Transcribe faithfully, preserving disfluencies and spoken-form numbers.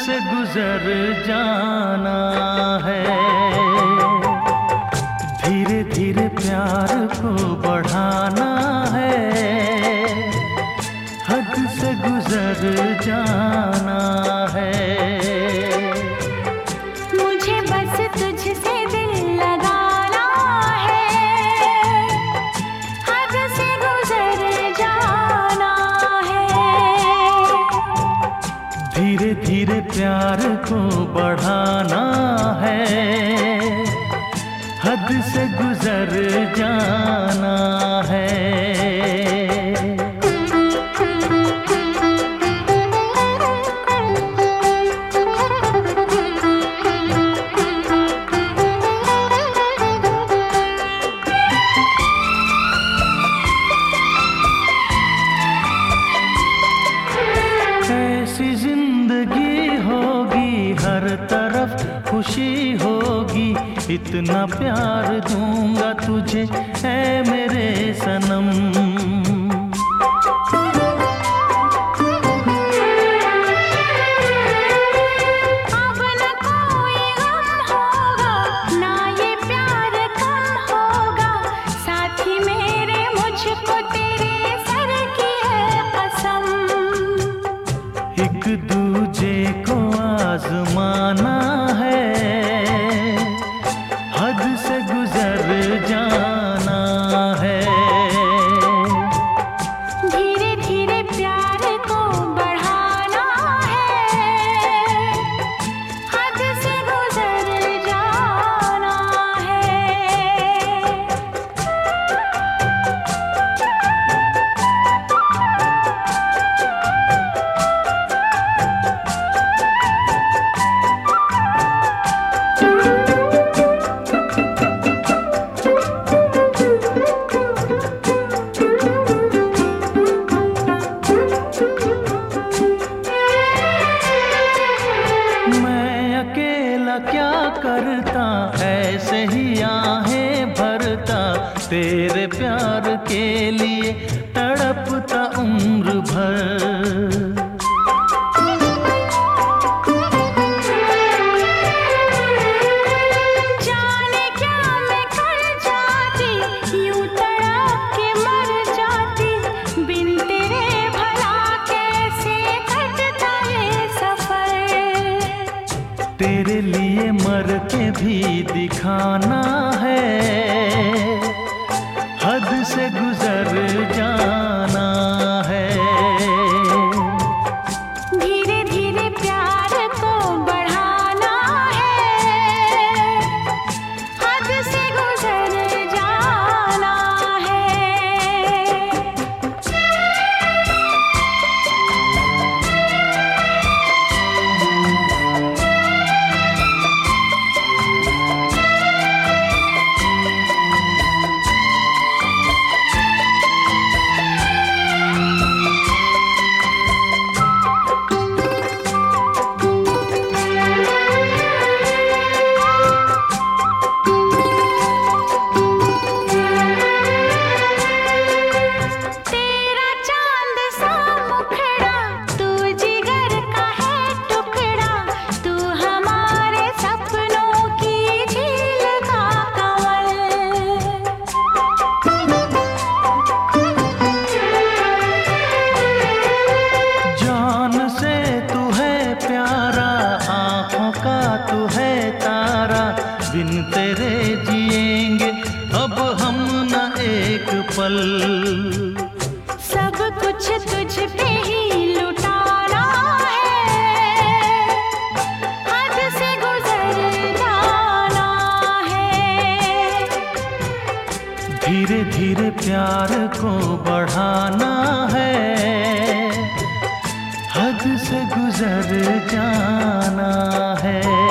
से गुजर जाना है। धीरे धीरे प्यार को बढ़ाना है, हद से गुजर जाना है। मुझे बस तुझसे दिल लगाना है, हद से गुजर जाना है। धीरे धीरे प्यार को बढ़ाना है, हद से गुजर जाना है। ऐसी जिंदगी होगी, हर तरफ खुशी होगी, इतना प्यार दूंगा तुझे ऐ मेरे सनम। अब न कोई गम होगा, ना ये प्यार कम होगा, साथी मेरे मुझको तेरे सर की है कसम। एक दूजे को आजमाना है, हद से गुजर जाना है। धीरे धीरे प्यार को बढ़ाना है, हद से गुजर जाना है। मैं अकेला क्या करता, ऐसे ही आहें भरता, तेरे प्यार के लिए तड़पता उम्र भर। जाने क्या मैं कर जाती, यूं तड़प के मर जाती, बिन तेरे भला कैसे कटता ये सफर। तेरे लिए मर के भी दिखाना है, हद से गुजर जाना है। धीरे धीरे प्यार को बढ़ाना है, हद से गुजर जाना है। तेरा चांद सा मुखड़ा, तू जिगर का है टुकड़ा, तू हमारे सपनों की झील का कमल। जान से तू है प्यारा, आँखों का तू है तारा, बिन तेरे जिएंगे अब हम न एक पल। सब कुछ तुझ पे ही लुटाना है, हद से गुजर जाना है। धीरे धीरे प्यार को बढ़ाना है, हद से गुजर जाना है।